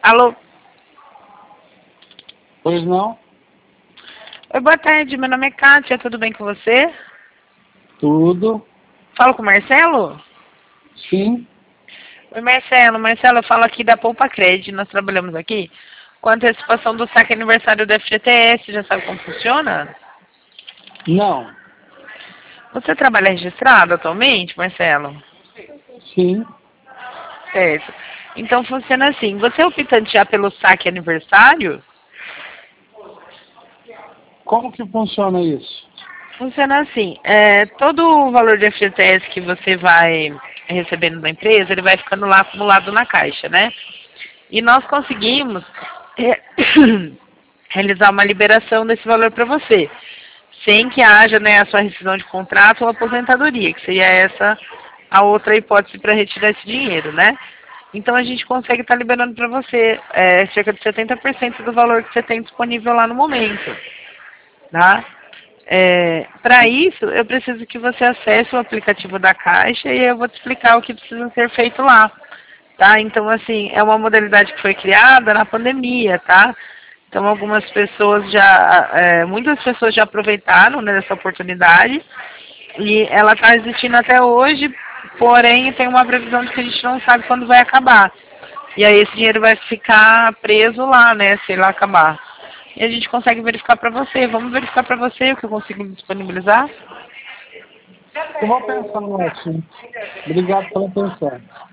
Alô? Pois não? Oi, boa tarde. Meu nome é Kátia. Tudo bem com você? Tudo. Falo com o Marcelo? Sim. Oi, Marcelo. Marcelo, eu falo aqui da Poupa Cred. Nós trabalhamos aqui com a antecipação do saque aniversário do FGTS. Já sabe como funciona? Não. Você trabalha registrado atualmente, Marcelo? Sim. Certo. Então funciona assim. Você é optante já pelo saque aniversário? Como que funciona isso? Funciona assim, todo o valor de FGTS que você vai recebendo da empresa, ele vai ficando lá acumulado na caixa, né? E nós conseguimos re- realizar uma liberação desse valor para você, sem que haja, né, a sua rescisão de contrato ou aposentadoria, que seria essa a outra hipótese para retirar esse dinheiro, né? Então a gente consegue estar liberando para você cerca de 70% do valor que você tem disponível lá no momento, tá? Para isso, eu preciso que você acesse o aplicativo da Caixa e eu vou te explicar o que precisa ser feito lá, tá? Então, assim, é uma modalidade que foi criada na pandemia, tá? Então, muitas pessoas já aproveitaram, né, dessa oportunidade e ela está existindo até hoje, porém tem uma previsão de que a gente não sabe quando vai acabar. E aí esse dinheiro vai ficar preso lá, né, se ele acabar. E a gente consegue verificar para você. Vamos verificar para você o que eu consigo disponibilizar? Eu vou pensar no assunto. Obrigado pela atenção.